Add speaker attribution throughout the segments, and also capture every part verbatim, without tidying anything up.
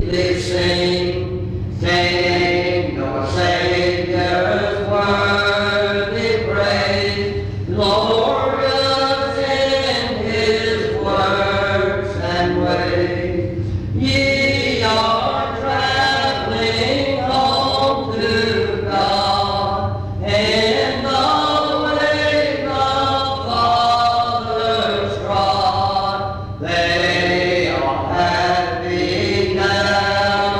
Speaker 1: sweetly sing, sing your Savior's worthy praise, glorious in his works and ways. Ye are traveling home to God, in the way the fathers trod. They are happy now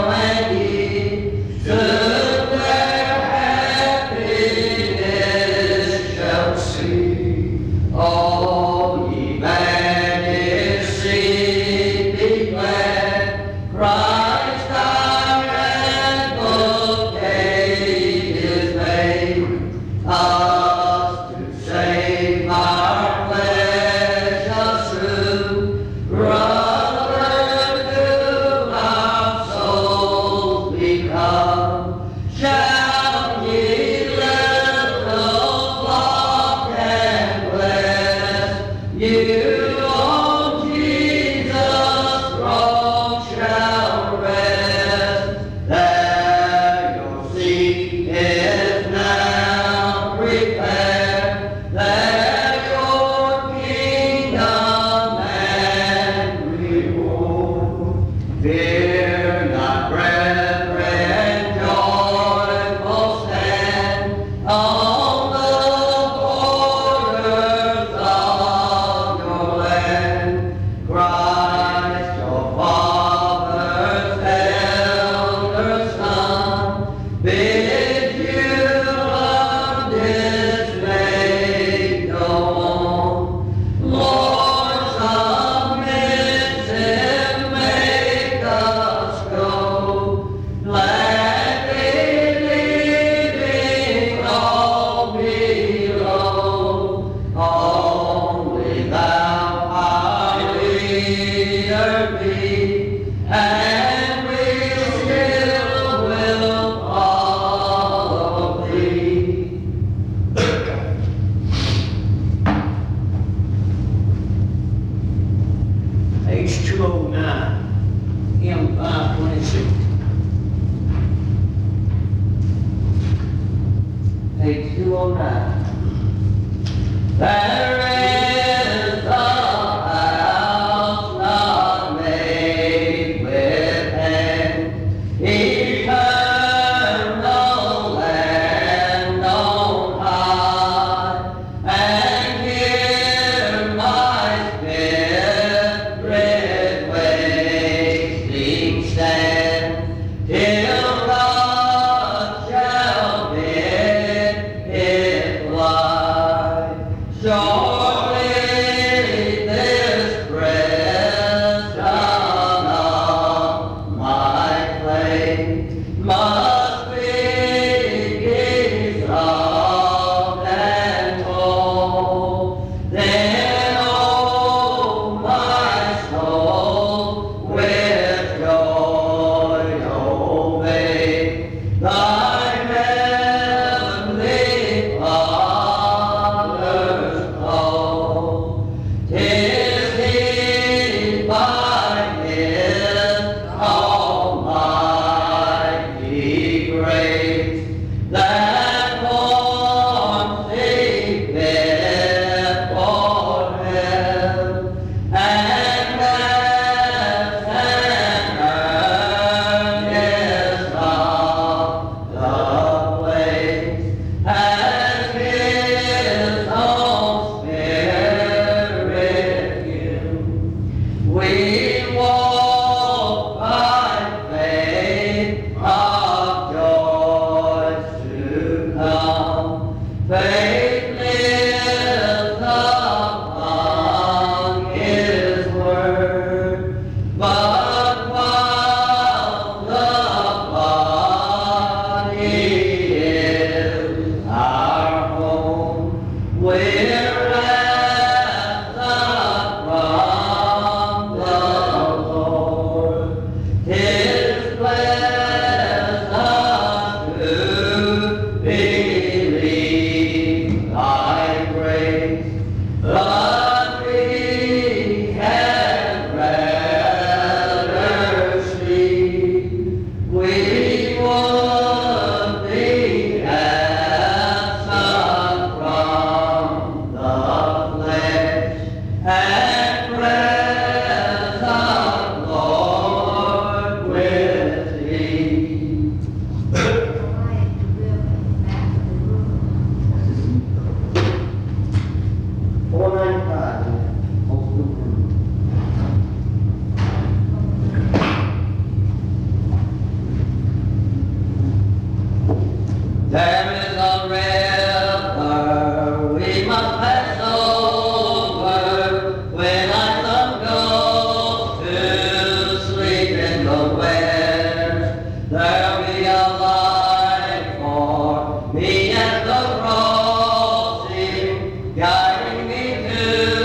Speaker 1: There'll be a light for me at the crossing, guiding me to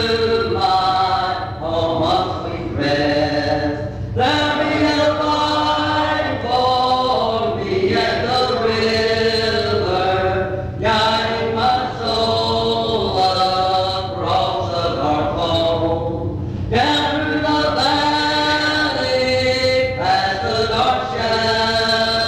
Speaker 1: my home of sweet rest. There'll be a light for me at the river, guiding my soul across the dark flow. Down through the valley, past the dark shadow,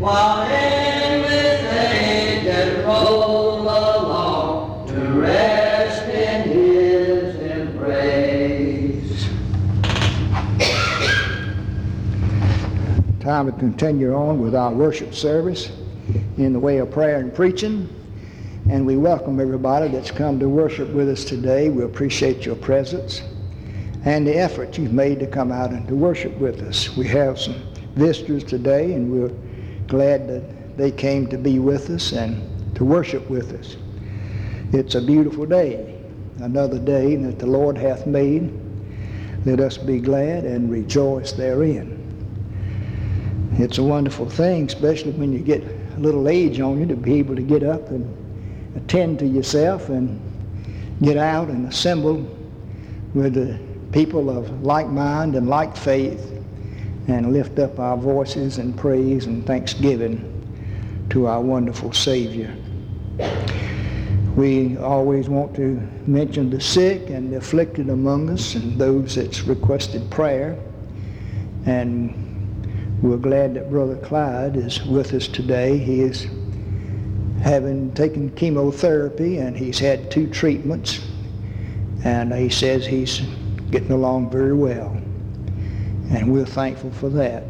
Speaker 1: while endless ages roll along to rest in his embrace.
Speaker 2: Time to continue on with our worship service in the way of prayer and preaching. And we welcome everybody that's come to worship with us today. We appreciate your presence and the effort you've made to come out and to worship with us. We have some visitors today, and we're glad that they came to be with us and to worship with us. It's a beautiful day, another day that the Lord hath made. Let us be glad and rejoice therein. It's a wonderful thing, especially when you get a little age on you, to be able to get up and attend to yourself and get out and assemble with the people of like mind and like faith and lift up our voices in praise and thanksgiving to our wonderful Savior. We always want to mention the sick and the afflicted among us and those that's requested prayer. And we're glad that Brother Clyde is with us today. He is having taken chemotherapy, and he's had two treatments, and he says he's getting along very well, and we're thankful for that.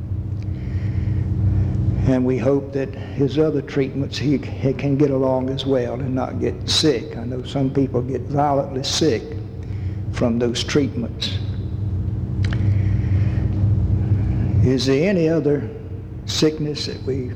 Speaker 2: And we hope that his other treatments he, he can get along as well and not get sick. I know some people get violently sick from those treatments. Is there any other sickness that we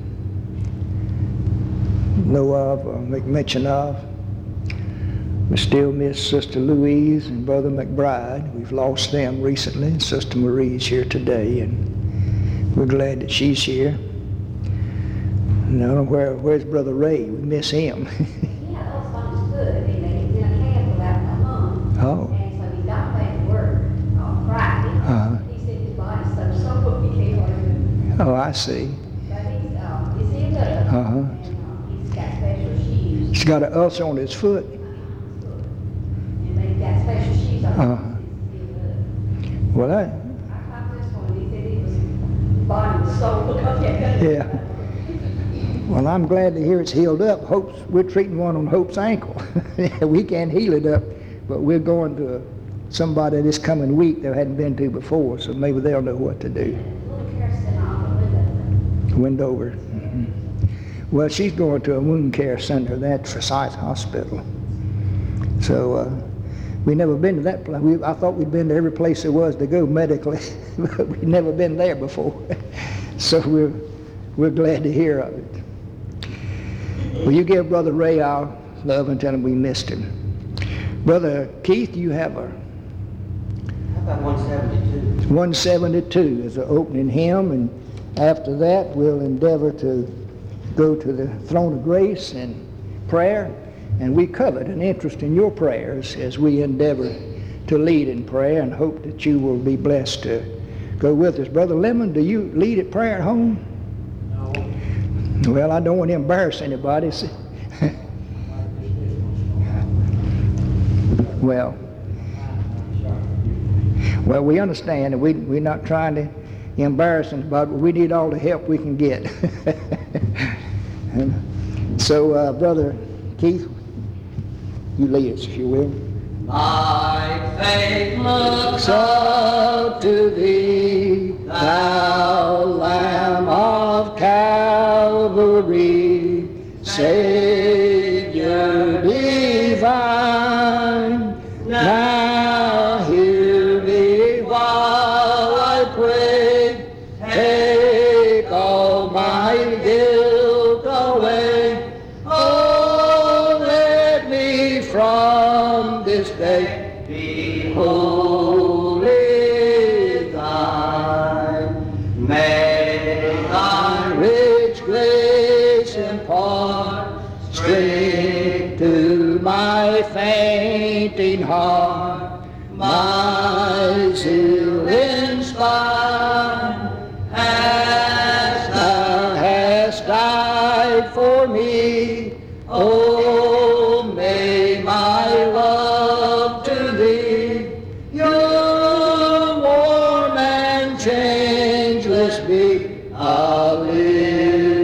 Speaker 2: know of or make mention of? We still miss Sister Louise and Brother McBride. We've lost them recently, and Sister Marie's here today, and we're glad that she's here. And I don't know where, where's Brother Ray? We miss him.
Speaker 3: Yeah, those phones good. He he's in a camp without my mom.
Speaker 2: Oh.
Speaker 3: And so he's got back to work on Friday.
Speaker 2: Uh-huh.
Speaker 3: He said his body's so sore he can't hardly move.
Speaker 2: Oh, I see.
Speaker 3: But he's, uh, he's healed up.
Speaker 2: Uh-huh.
Speaker 3: And uh, he's got special shoes.
Speaker 2: He's got an ulcer on his foot.
Speaker 3: And they've got special shoes on.
Speaker 2: Uh-huh.
Speaker 3: He's healed up.
Speaker 2: Well, I,
Speaker 3: I talked to this one. He said he was, his body was sore because he had got
Speaker 2: yeah. Well, I'm glad to hear it's healed up. Hope's, we're treating one on Hope's ankle. We can't heal it up, but we're going to somebody this coming week they hadn't been to before, so maybe they'll know what to do.
Speaker 3: little care center on the window.
Speaker 2: Windover. Mm-hmm. Well, she's going to a wound care center, that Forsyth Hospital. So uh, we never been to that place. We, I thought we'd been to every place there was to go medically, but we'd never been there before. So we're we're glad to hear of it. Will you give Brother Ray our love and tell him we missed him? Brother Keith, you have a
Speaker 1: How about one seventy-two?
Speaker 2: one seventy-two as an opening hymn, and after that we'll endeavor to go to the throne of grace and prayer. And we covet an interest in your prayers as we endeavor to lead in prayer, and hope that you will be blessed to go with us. Brother Lemon, do you lead at prayer at home?
Speaker 1: No.
Speaker 2: Well, I don't want to embarrass anybody. well, well, we understand that we, we're not trying to embarrass anybody, but we need all the help we can get. And so, uh, Brother Keith, you lead us, if you will.
Speaker 1: My faith looks
Speaker 2: Up to thee, thou Lamb of Calvary, Savior divine. Now hear me while I pray, take all my guilt away. Oh, let me from this day
Speaker 1: be
Speaker 2: wholly
Speaker 1: thine. May thy
Speaker 2: rich grace impart strength to my fainting heart, my zeal inspire, as thou hast died for me. Oh, may my love to thee, your warm and changeless be, a living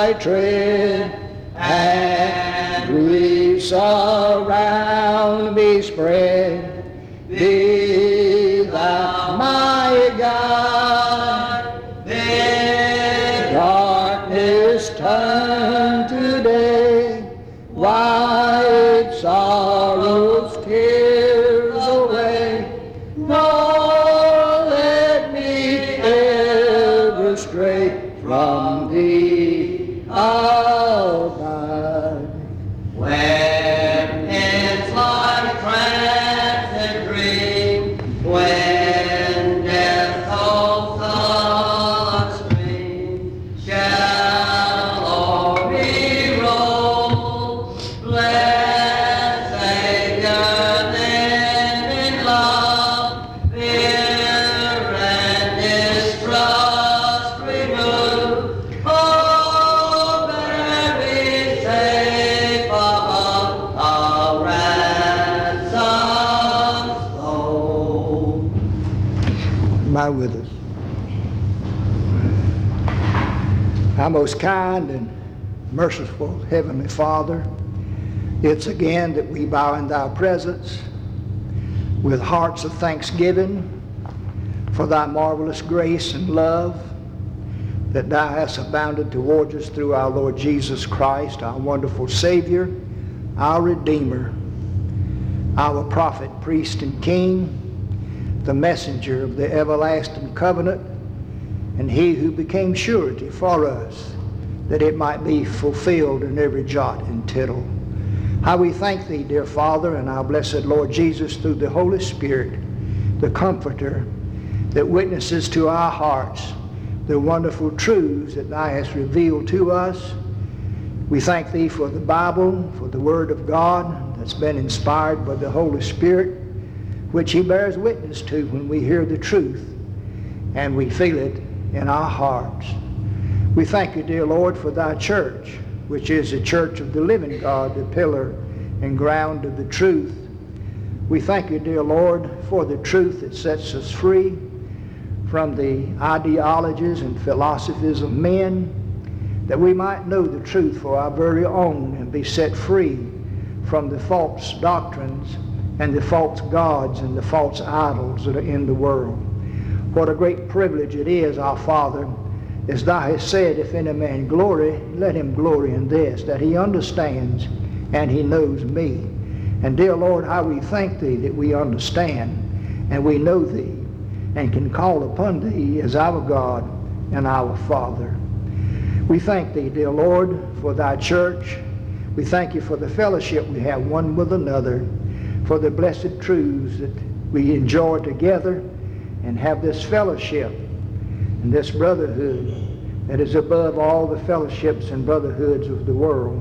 Speaker 2: I tread, and griefs around me spread. Be thou my guide, then darkness turn to day, wipe sorrow's tears away, nor let me ever stray from thee abide.
Speaker 1: When it's like trance and dream, when death holds the stream, shall o'er me roll, blessed Savior, then in love, fear and distrust remove. Oh, bear me safe above a ransomed soul.
Speaker 2: My with us. Our most kind and merciful Heavenly Father, it's again that we bow in thy presence with hearts of thanksgiving for thy marvelous grace and love that thou hast abounded towards us through our Lord Jesus Christ, our wonderful Savior, our Redeemer, our prophet, priest, and king, the messenger of the everlasting covenant, and he who became surety for us, that it might be fulfilled in every jot and tittle. How we thank thee, dear Father, and our blessed Lord Jesus, through the Holy Spirit, the Comforter, that witnesses to our hearts the wonderful truths that thou hast revealed to us. We thank thee for the Bible, for the Word of God that's been inspired by the Holy Spirit, which he bears witness to when we hear the truth and we feel it in our hearts. We thank you, dear Lord, for thy church, which is the church of the living God, the pillar and ground of the truth. We thank you, dear Lord, for the truth that sets us free from the ideologies and philosophies of men, that we might know the truth for our very own and be set free from the false doctrines and the false gods and the false idols that are in the world. What a great privilege it is, our Father, as thou hast said, if any man glory, let him glory in this, that he understands and he knows me. And dear Lord, how we thank thee that we understand and we know thee and can call upon thee as our God and our Father. We thank thee, dear Lord, for thy church. We thank you for the fellowship we have one with another, for the blessed truths that we enjoy together and have this fellowship and this brotherhood that is above all the fellowships and brotherhoods of the world.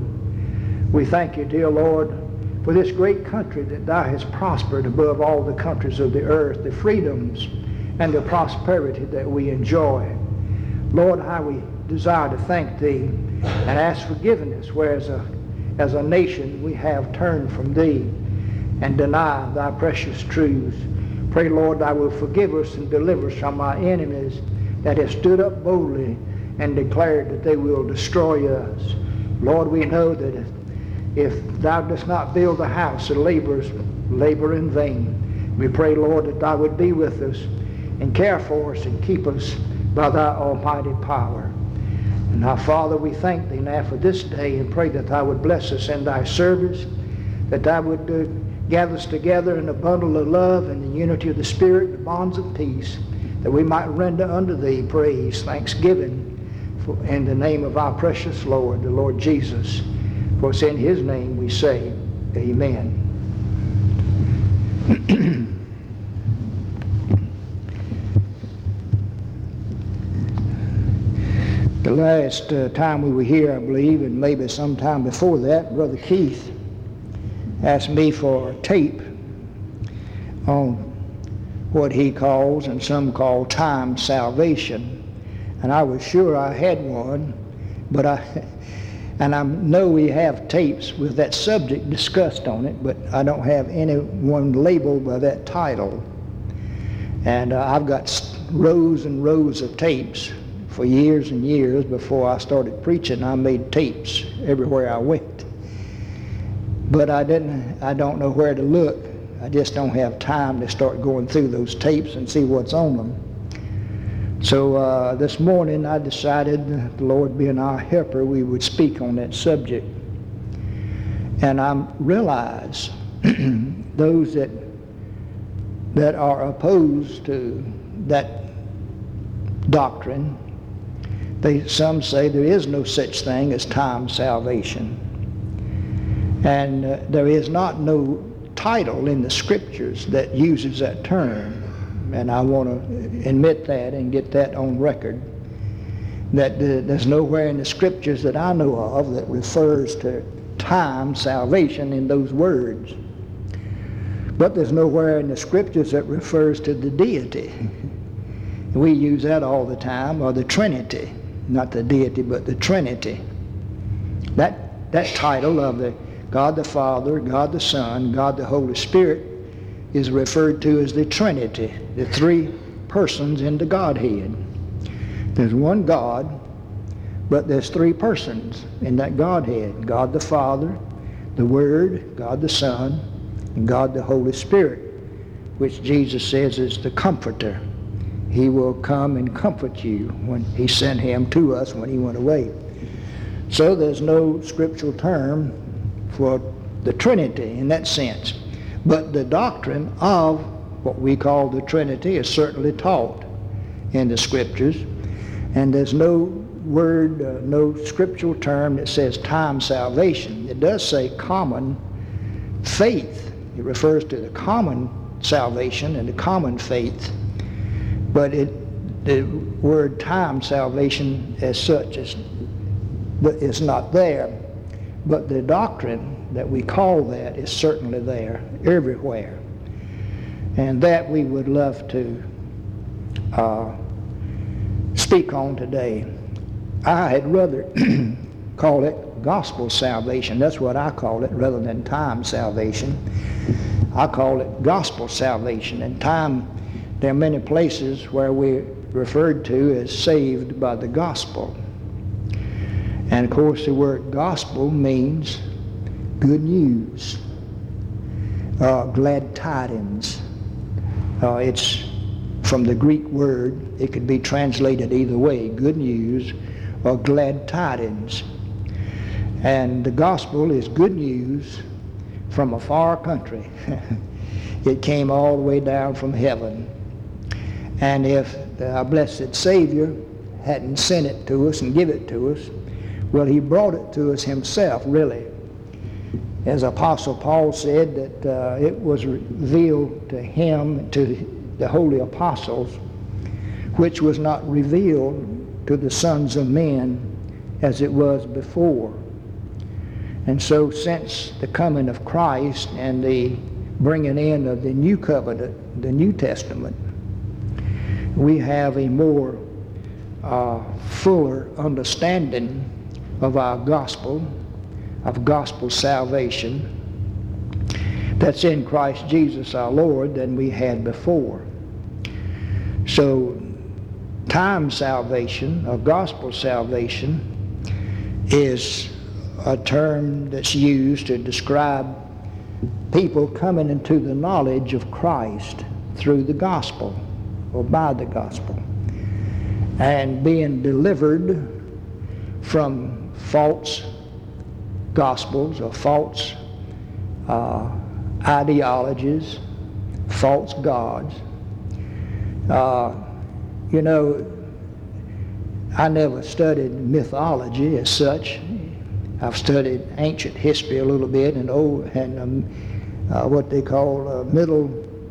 Speaker 2: We thank you, dear Lord, for this great country that thou hast prospered above all the countries of the earth, the freedoms and the prosperity that we enjoy. Lord, how we desire to thank thee and ask forgiveness where as a, as a nation we have turned from thee and deny thy precious truths. Pray, Lord, thou wilt forgive us and deliver us from our enemies that have stood up boldly and declared that they will destroy us. Lord, we know that if, if thou dost not build the house, the laborers labor in vain. We pray, Lord, that thou would be with us and care for us and keep us by thy almighty power. And now, Father, we thank thee now for this day and pray that thou would bless us in thy service, that thou would uh, gather us together in a bundle of love and the unity of the Spirit, the bonds of peace, that we might render unto thee praise, thanksgiving, for, in the name of our precious Lord, the Lord Jesus. For it's in his name we say, amen. The last uh, time we were here, I believe, and maybe sometime before that, Brother Keith asked me for a tape on what he calls, and some call, time salvation. And I was sure I had one, but I, and I know we have tapes with that subject discussed on it, but I don't have any one labeled by that title. And uh, I've got rows and rows of tapes for years and years before I started preaching. I made tapes everywhere I went. But I didn't, I don't know where to look. I just don't have time to start going through those tapes and see what's on them. So uh, this morning I decided, the Lord being our helper, we would speak on that subject. And I realize those that that are opposed to that doctrine, they some say there is no such thing as time salvation. And uh, there is not no title in the scriptures that uses that term. And I want to admit that and get that on record, that uh, there's nowhere in the scriptures that I know of that refers to time salvation in those words. But there's nowhere in the scriptures that refers to the deity. We use that all the time, or the Trinity. Not the deity, but the Trinity. That, that title of the God the Father, God the Son, God the Holy Spirit is referred to as the Trinity, the three persons in the Godhead. There's one God, but there's three persons in that Godhead. God the Father, the Word, God the Son, and God the Holy Spirit, which Jesus says is the Comforter. He will come and comfort you when He sent Him to us when He went away. So there's no scriptural term for the Trinity in that sense. But the doctrine of what we call the Trinity is certainly taught in the scriptures. And there's no word, uh, no scriptural term that says time salvation. It does say common faith. It refers to the common salvation and the common faith. But it, the word time salvation as such is, is not there. But the doctrine that we call that is certainly there, everywhere. And that we would love to uh, speak on today. I had rather call it gospel salvation. That's what I call it, rather than time salvation. I call it gospel salvation. And time, there are many places where we're referred to as saved by the gospel. And of course the word gospel means good news, uh, glad tidings. Uh, it's from the Greek word. It could be translated either way, good news or glad tidings. And the gospel is good news from a far country. It came all the way down from heaven. And if our blessed Savior hadn't sent it to us and give it to us, well, He brought it to us Himself, really. As Apostle Paul said, that uh, it was revealed to him, to the holy apostles, which was not revealed to the sons of men as it was before. And so since the coming of Christ and the bringing in of the new covenant, the New Testament, we have a more uh, fuller understanding of our gospel, of gospel salvation that's in Christ Jesus our Lord than we had before. So time salvation, or gospel salvation, is a term that's used to describe people coming into the knowledge of Christ through the gospel or by the gospel and being delivered from false gospels or false uh, ideologies, false gods. Uh, you know, I never studied mythology as such. I've studied ancient history a little bit and old and um, uh, what they call uh, middle,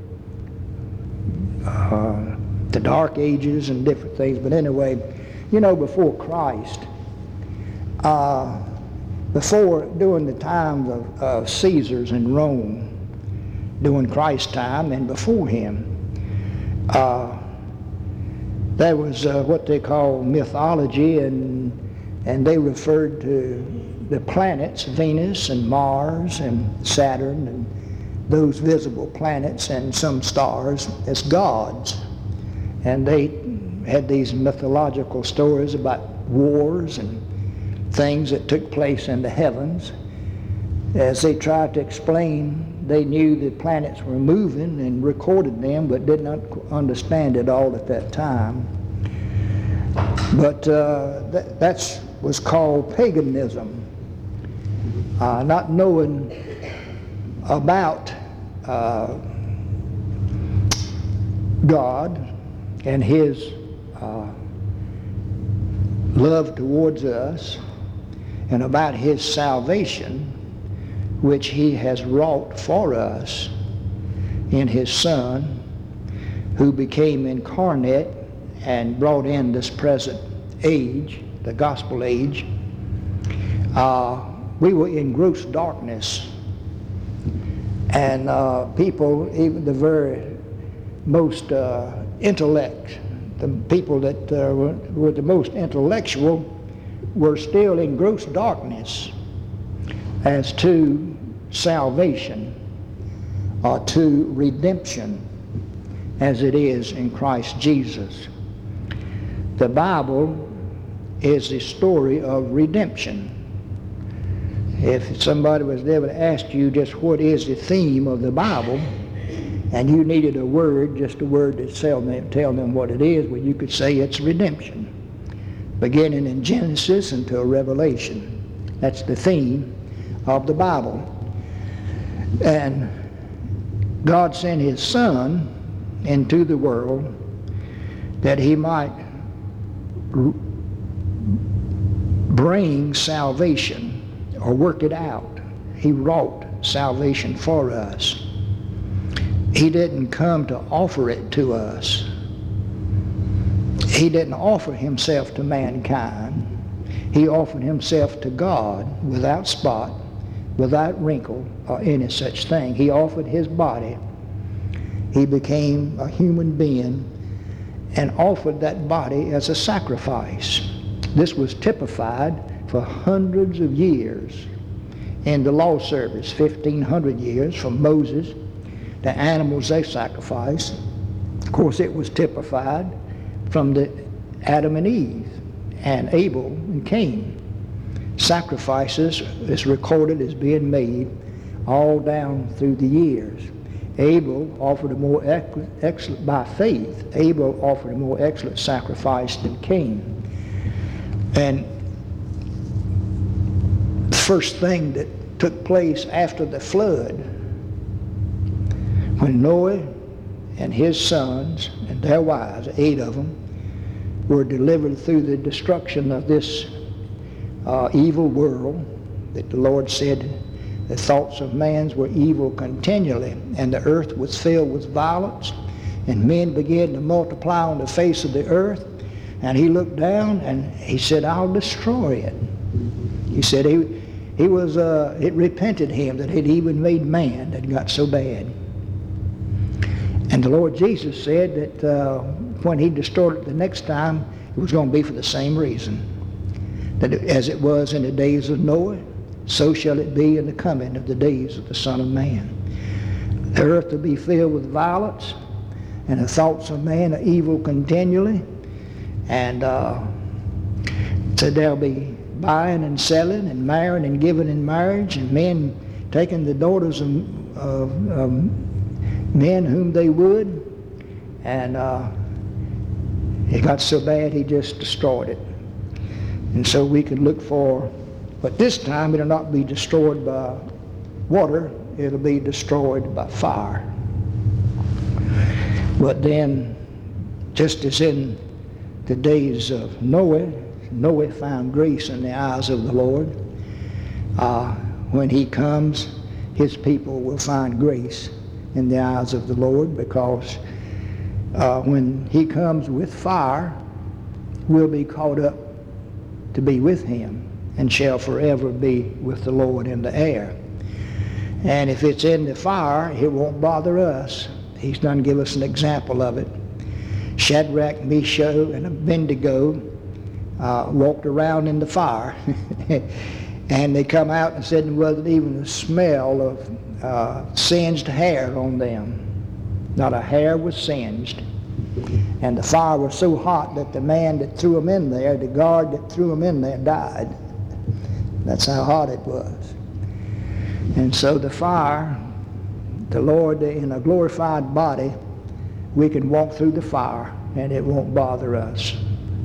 Speaker 2: uh, the Dark Ages and different things. But anyway, you know, before Christ, uh, before during the times of, of Caesars in Rome, during Christ's time and before him, uh, there was uh, what they call mythology, and and they referred to the planets, Venus and Mars and Saturn and those visible planets and some stars as gods. And they had these mythological stories about wars and things that took place in the heavens. As they tried to explain, they knew the planets were moving and recorded them, but did not understand it all at that time. But uh, that that's, was called paganism. Uh, not knowing about uh, God and His uh, love towards us, and about His salvation, which He has wrought for us in His Son, who became incarnate and brought in this present age, the gospel age. Uh, we were in gross darkness, and uh, people, even the very most uh, intellect, the people that uh, were, were the most intellectual, were still in gross darkness as to salvation or to redemption as it is in Christ Jesus. The Bible is the story of redemption. If somebody was ever to ask you just what is the theme of the Bible, and you needed a word, just a word to tell them, tell them what it is, well, you could say it's redemption, beginning in Genesis until Revelation. That's the theme of the Bible. And God sent His Son into the world that He might bring salvation or work it out. He wrought salvation for us. He didn't come to offer it to us. He didn't offer Himself to mankind. He offered Himself to God without spot, without wrinkle, or any such thing. He offered His body. He became a human being and offered that body as a sacrifice. This was typified for hundreds of years in the law service, fifteen hundred years from Moses, the animals they sacrificed. Of course, it was typified from the Adam and Eve and Abel and Cain. Sacrifices is recorded as being made all down through the years. Abel offered a more excellent, by faith, Abel offered a more excellent sacrifice than Cain. And the first thing that took place after the flood, when Noah and his sons and their wives, eight of them, were delivered through the destruction of this uh, evil world, that the Lord said the thoughts of man's were evil continually, and the earth was filled with violence, and men began to multiply on the face of the earth. And He looked down and He said, I'll destroy it. He said he, he was, uh, it repented Him that it even made man that got so bad. And the Lord Jesus said that uh, when He destroyed it the next time, it was going to be for the same reason. That as it was in the days of Noah, so shall it be in the coming of the days of the Son of Man. The earth will be filled with violence, and the thoughts of man are evil continually. And uh, so there'll be buying and selling and marrying and giving in marriage, and men taking the daughters of, of, of men whom they would. And uh, it got so bad He just destroyed it. And so we could look for, but this time it'll not be destroyed by water, it'll be destroyed by fire. But then, just as in the days of Noah, Noah found grace in the eyes of the Lord. Uh, when He comes, His people will find grace in the eyes of the Lord, because uh, when He comes with fire, we'll be caught up to be with Him and shall forever be with the Lord in the air. And if it's in the fire, it won't bother us. He's done give us an example of it. Shadrach, Meshach, and Abednego uh, walked around in the fire. And they come out and said there wasn't even a smell of uh, singed hair on them. Not a hair was singed. And the fire was so hot that the man that threw him in there, the guard that threw him in there, died. That's how hot it was. And so the fire, the Lord, in a glorified body, we can walk through the fire and it won't bother us.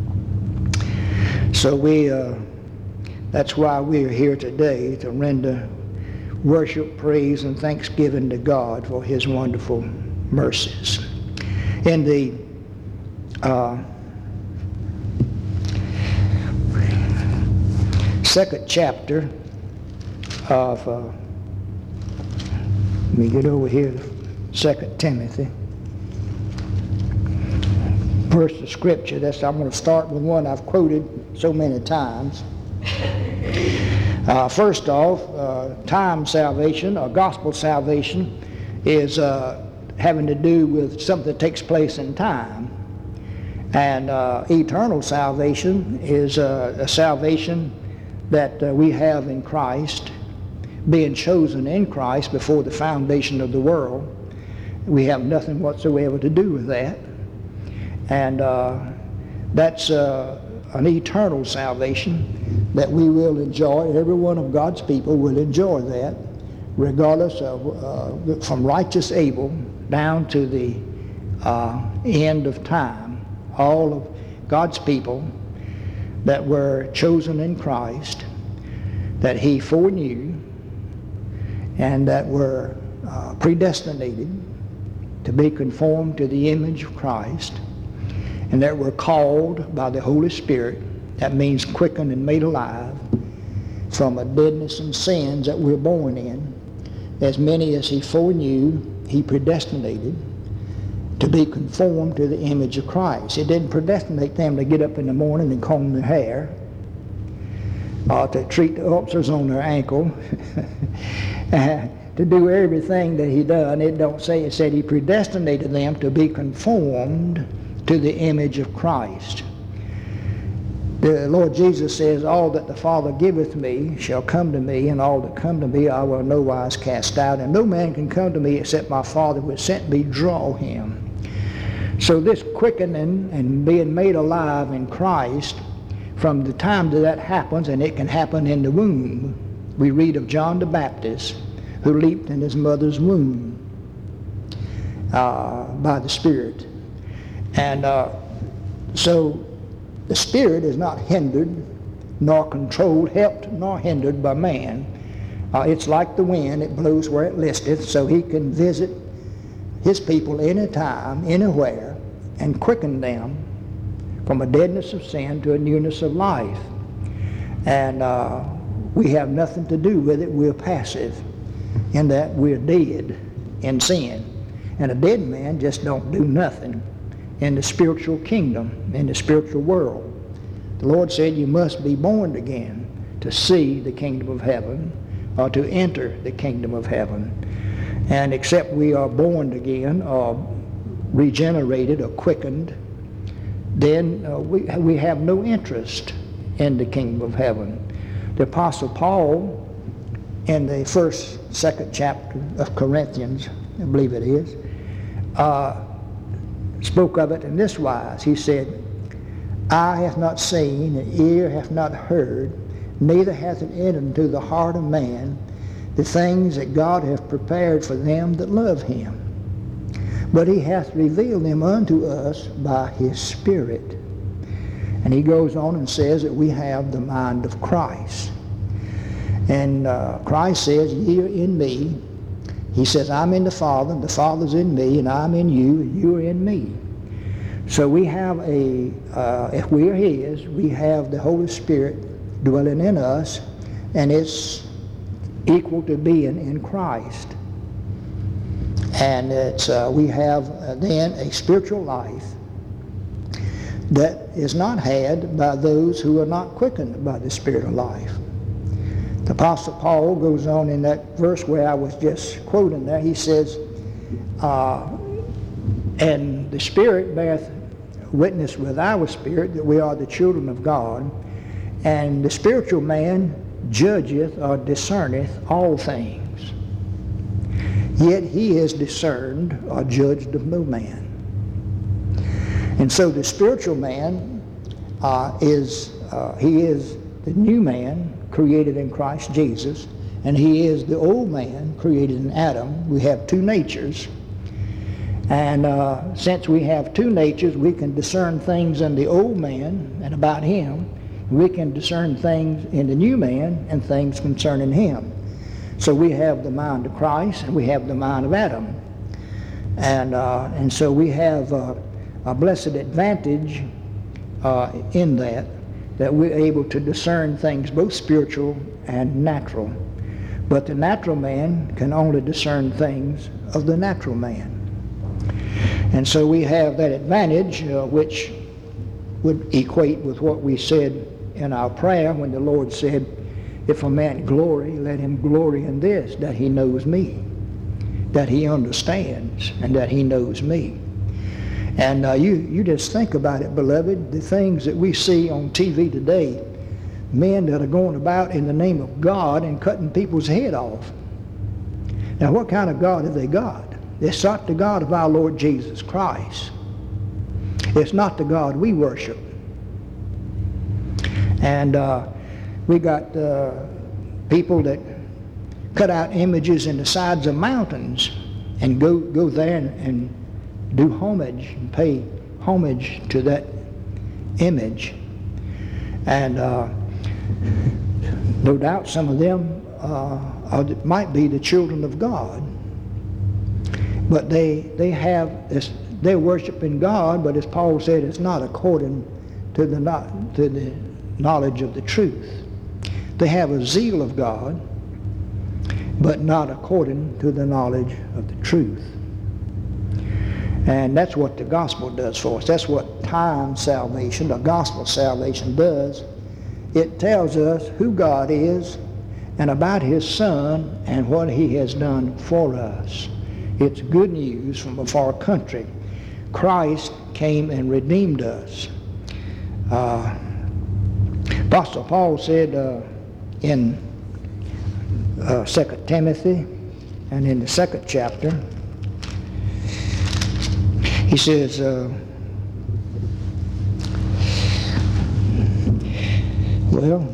Speaker 2: So we, uh, that's why we are here today, to render worship, praise, and thanksgiving to God for His wonderful mercies. In the uh, second chapter of, uh, let me get over here to Second Timothy. Verse of Scripture. That's, I'm going to start with one I've quoted so many times. Uh, first off, uh, time salvation or gospel salvation is uh, having to do with something that takes place in time. And uh, eternal salvation is uh, a salvation that uh, we have in Christ, being chosen in Christ before the foundation of the world. We have nothing whatsoever to do with that. And uh, that's uh, an eternal salvation that we will enjoy. Every one of God's people will enjoy that, regardless of uh, from righteous Abel down to the uh, end of time. All of God's people that were chosen in Christ, that He foreknew, and that were uh, predestinated to be conformed to the image of Christ, and that were called by the Holy Spirit. That means quickened and made alive from a deadness and sins that we're born in. As many as He foreknew, He predestinated to be conformed to the image of Christ. He didn't predestinate them to get up in the morning and comb their hair, or to treat the ulcers on their ankle, to do everything that He done. It don't say, it said He predestinated them to be conformed to the image of Christ. The Lord Jesus says, all that the Father giveth me shall come to me, and all that come to me I will no wise cast out. And no man can come to me except my Father which sent me draw him. So this quickening and being made alive in Christ, from the time that that happens, and it can happen in the womb. We read of John the Baptist, who leaped in his mother's womb uh, by the Spirit. And uh, so the Spirit is not hindered, nor controlled, helped, nor hindered by man. Uh, it's like the wind, it blows where it listeth, so He can visit His people anytime, anywhere, and quicken them from a deadness of sin to a newness of life. And uh, we have nothing to do with it. We're passive in that we're dead in sin. And a dead man just don't do nothing in the spiritual kingdom, in the spiritual world. The Lord said you must be born again to see the kingdom of heaven, or to enter the kingdom of heaven. And except we are born again, or regenerated, or quickened, then uh, we, we have no interest in the kingdom of heaven. The Apostle Paul, in the first, second chapter of Corinthians, I believe it is, uh, spoke of it in this wise. He said, eye hath not seen, and ear hath not heard, neither hath it entered into the heart of man the things that God hath prepared for them that love Him. But He hath revealed them unto us by His Spirit. And he goes on and says that we have the mind of Christ. And uh, Christ says, ye are in me. He says, I'm in the Father, and the Father's in me, and I'm in you, and you are in me. So we have a, uh, if we are His, we have the Holy Spirit dwelling in us, and it's equal to being in Christ. And it's, uh, we have uh, then a spiritual life that is not had by those who are not quickened by the Spirit of life. The Apostle Paul goes on in that verse where I was just quoting there. He says, uh, and the Spirit beareth witness with our spirit that we are the children of God, and the spiritual man judgeth or discerneth all things. Yet he is discerned or judged of no man. And so the spiritual man uh, is, uh, he is the new man created in Christ Jesus, and he is the old man created in Adam. We have two natures. And uh, since we have two natures, we can discern things in the old man and about him. We can discern things in the new man and things concerning him. So we have the mind of Christ and we have the mind of Adam. And, uh, and so we have uh, a blessed advantage uh, in that, that we're able to discern things both spiritual and natural. But the natural man can only discern things of the natural man. And so we have that advantage, uh, which would equate with what we said in our prayer when the Lord said, if a man glory, let him glory in this, that he knows me, that he understands, and that he knows me. And uh, you, you just think about it, beloved, the things that we see on T V today, men that are going about in the name of God and cutting people's head off. Now, what kind of God have they got? It's not the God of our Lord Jesus Christ. It's not the God we worship. And uh, we got uh, people that cut out images in the sides of mountains and go, go there and, and do homage and pay homage to that image. And uh, no doubt some of them uh, are, might be the children of God. But they, they have this, they're worshiping God, but as Paul said, it's not according to the, not, to the knowledge of the truth. They have a zeal of God, but not according to the knowledge of the truth. And that's what the gospel does for us. That's what time salvation, the gospel salvation does. It tells us who God is and about his Son and what he has done for us. It's good news from a far country. Christ came and redeemed us. Uh, Apostle Paul said uh, in uh, Second Timothy and in the second chapter, he says, uh, well,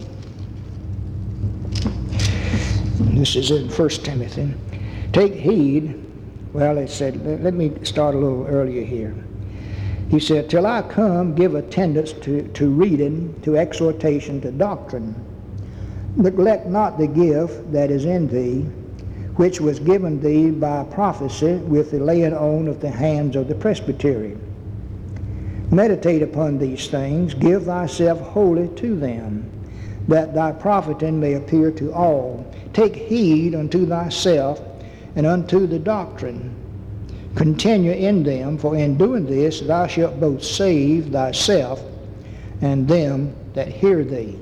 Speaker 2: this is in First Timothy. Take heed. Well, it said, let me start a little earlier here. He said, till I come, give attendance to, to reading, to exhortation, to doctrine. Neglect not the gift that is in thee, which was given thee by prophecy with the laying on of the hands of the presbytery. Meditate upon these things, give thyself wholly to them, that thy profiting may appear to all. Take heed unto thyself and unto the doctrine. Continue in them, for in doing this thou shalt both save thyself and them that hear thee.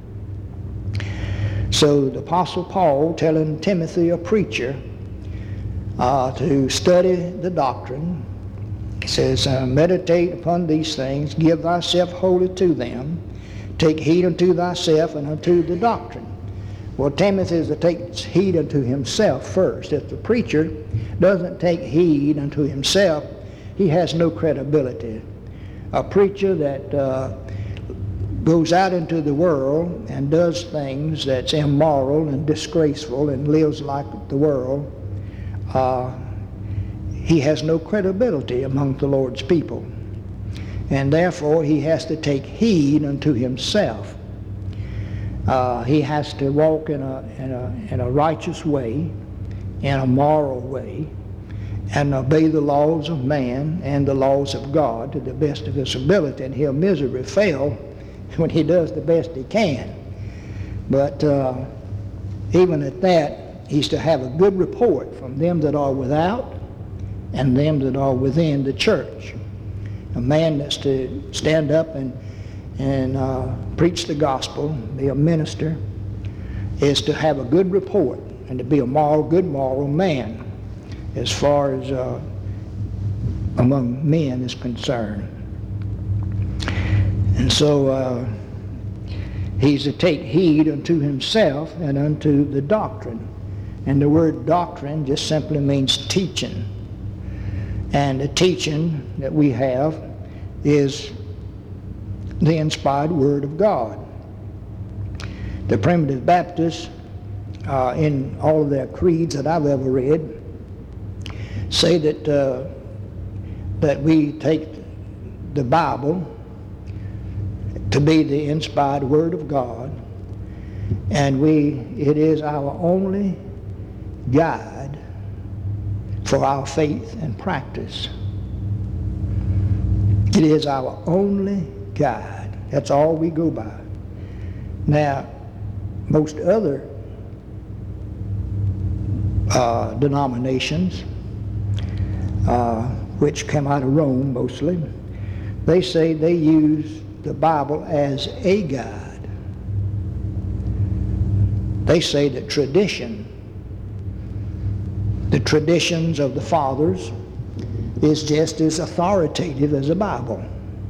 Speaker 2: So the Apostle Paul telling Timothy, a preacher, uh, to study the doctrine. He says, uh, meditate upon these things, give thyself wholly to them, take heed unto thyself and unto the doctrine. Well, Timothy is to take heed unto himself first. If the preacher doesn't take heed unto himself, he has no credibility. A preacher that uh, goes out into the world and does things that's immoral and disgraceful and lives like the world, uh, he has no credibility among the Lord's people. And therefore, he has to take heed unto himself. Uh, he has to walk in a, in, a, in a righteous way, in a moral way, and obey the laws of man and the laws of God to the best of his ability. And he'll miserably fail when he does the best he can. But uh, even at that, he's to have a good report from them that are without and them that are within the church. A man that's to stand up and and uh, preach the gospel, be a minister, is to have a good report and to be a moral, good moral man as far as uh, among men is concerned. And so uh, he's to take heed unto himself and unto the doctrine. And the word doctrine just simply means teaching. And the teaching that we have is the inspired Word of God. The Primitive Baptists, uh, in all of their creeds that I've ever read, say that uh, that we take the Bible to be the inspired Word of God, and we it is our only guide for our faith and practice. It is our only guide. That's all we go by. Now, most other uh, denominations, uh, which come out of Rome mostly, they say they use the Bible as a guide. They say that tradition, the traditions of the fathers, is just as authoritative as the Bible.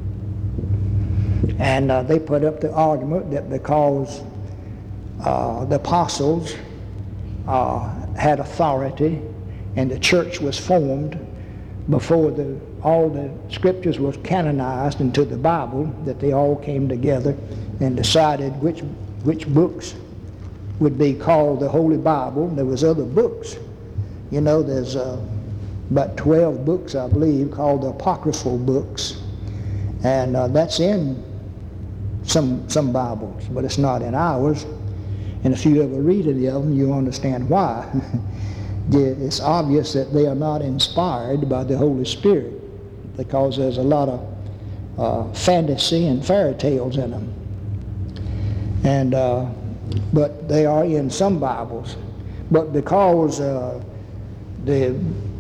Speaker 2: And uh, they put up the argument that because uh, the apostles uh, had authority and the church was formed before the, all the scriptures was canonized into the Bible, that they all came together and decided which, which books would be called the Holy Bible. There was other books. You know, there's uh, about twelve books, I believe, called the Apocryphal books. And uh, that's in some some Bibles, but it's not in ours. And if you ever read any of them, you'll understand why. It's obvious that they are not inspired by the Holy Spirit, because there's a lot of uh, fantasy and fairy tales in them. And uh, but they are in some Bibles. But because uh, the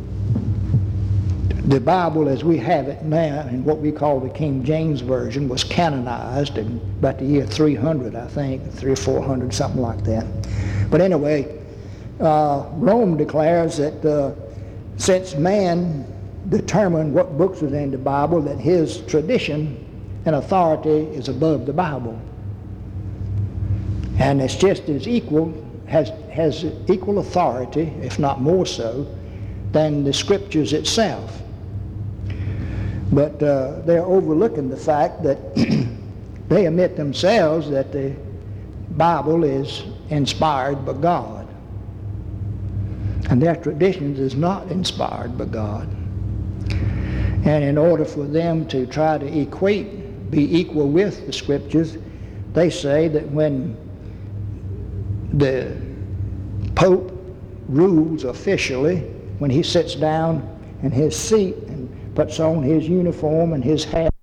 Speaker 2: the Bible as we have it now, in what we call the King James Version, was canonized in about the year three hundred, I think, three or four hundred, something like that. But anyway, uh, Rome declares that uh, since man determined what books was in the Bible, that his tradition and authority is above the Bible. And it's just as equal, has, has equal authority, if not more so, than the Scriptures itself. But uh, they're overlooking the fact that they admit themselves that the Bible is inspired by God, and their traditions is not inspired by God. And in order for them to try to equate, be equal with the Scriptures, they say that when the Pope rules officially, when he sits down in his seat and puts on his uniform and his hat